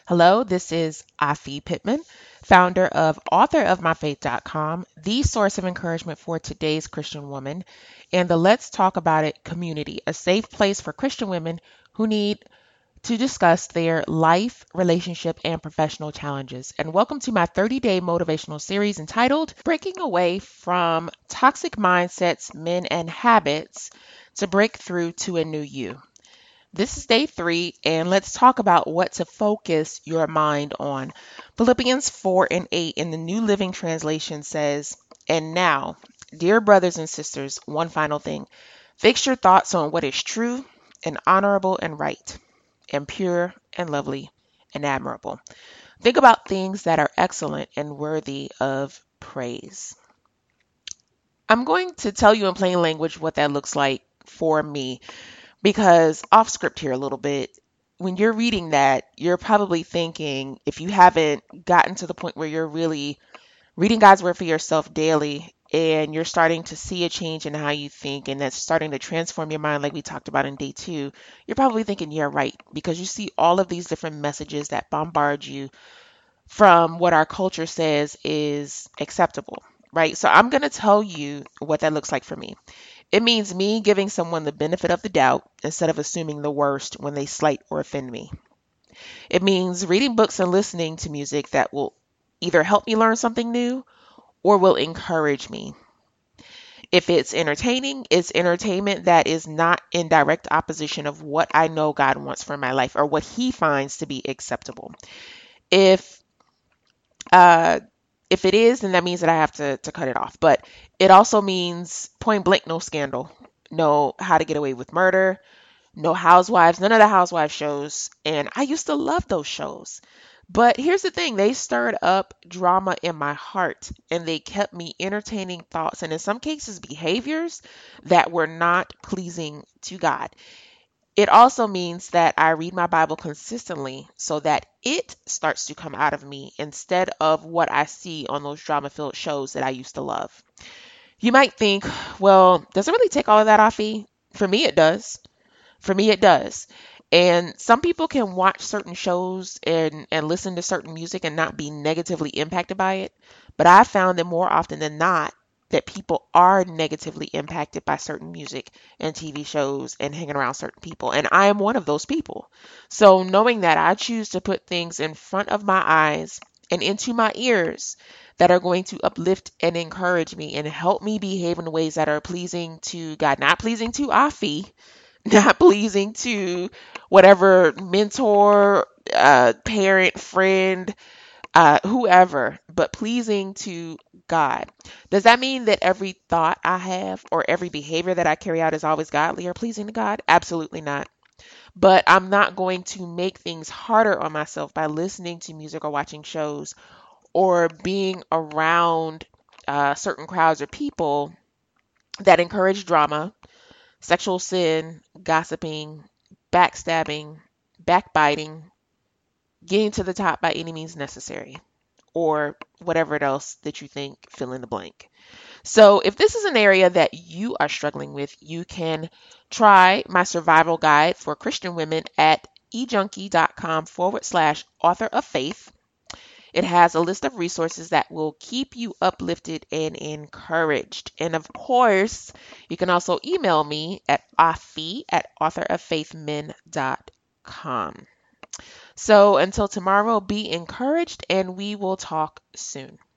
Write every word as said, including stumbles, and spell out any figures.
Hello, this is Afi Pittman, founder of author of my faith dot com, the source of encouragement for today's Christian woman, and the Let's Talk About It community, a safe place for Christian women who need to discuss their life, relationship, and professional challenges. And welcome to my thirty day motivational series entitled Breaking Away from Toxic Mindsets, Men, and Habits to Break Through to a New You. This is day three, and let's talk about what to focus your mind on. Philippians four and eight in the New Living Translation says, "And now, dear brothers and sisters, one final thing. Fix your thoughts on what is true and honorable and right and pure and lovely and admirable. Think about things that are excellent and worthy of praise." I'm going to tell you in plain language what that looks like for me. Because off script here a little bit, when you're reading that, you're probably thinking, if you haven't gotten to the point where you're really reading God's word for yourself daily and you're starting to see a change in how you think and that's starting to transform your mind like we talked about in day two, you're probably thinking, yeah, right, because you see all of these different messages that bombard you from what our culture says is acceptable, right? So I'm going to tell you what that looks like for me. It means me giving someone the benefit of the doubt instead of assuming the worst when they slight or offend me. It means reading books and listening to music that will either help me learn something new or will encourage me. If it's entertaining, it's entertainment that is not in direct opposition of what I know God wants for my life or what He finds to be acceptable. If uh, if it is, then that means that I have to, to cut it off. But it also means point blank, no scandal, no How to Get Away with Murder, no Housewives, none of the Housewives shows. And I used to love those shows. But here's the thing, they stirred up drama in my heart and they kept me entertaining thoughts and in some cases behaviors that were not pleasing to God. It also means that I read my Bible consistently so that it starts to come out of me instead of what I see on those drama filled shows that I used to love. You might think, well, does it really take all of that off me? For me, it does. For me, it does. And some people can watch certain shows and, and listen to certain music and not be negatively impacted by it. But I found that more often than not, that people are negatively impacted by certain music and T V shows and hanging around certain people. And I am one of those people. So knowing that, I choose to put things in front of my eyes and into my ears that are going to uplift and encourage me and help me behave in ways that are pleasing to God, not pleasing to Afi, not pleasing to whatever mentor, uh, parent, friend, uh, whoever, but pleasing to God. Does that mean that every thought I have or every behavior that I carry out is always godly or pleasing to God? Absolutely not. But I'm not going to make things harder on myself by listening to music or watching shows or being around uh, certain crowds or people that encourage drama, sexual sin, gossiping, backstabbing, backbiting, getting to the top by any means necessary, or whatever else that you think, fill in the blank. So if this is an area that you are struggling with, you can try my survival guide for Christian women at ejunkie.com forward slash author of faith. It has a list of resources that will keep you uplifted and encouraged. And of course, you can also email me at afi at authoroffaithmen dot com. So until tomorrow, be encouraged and we will talk soon.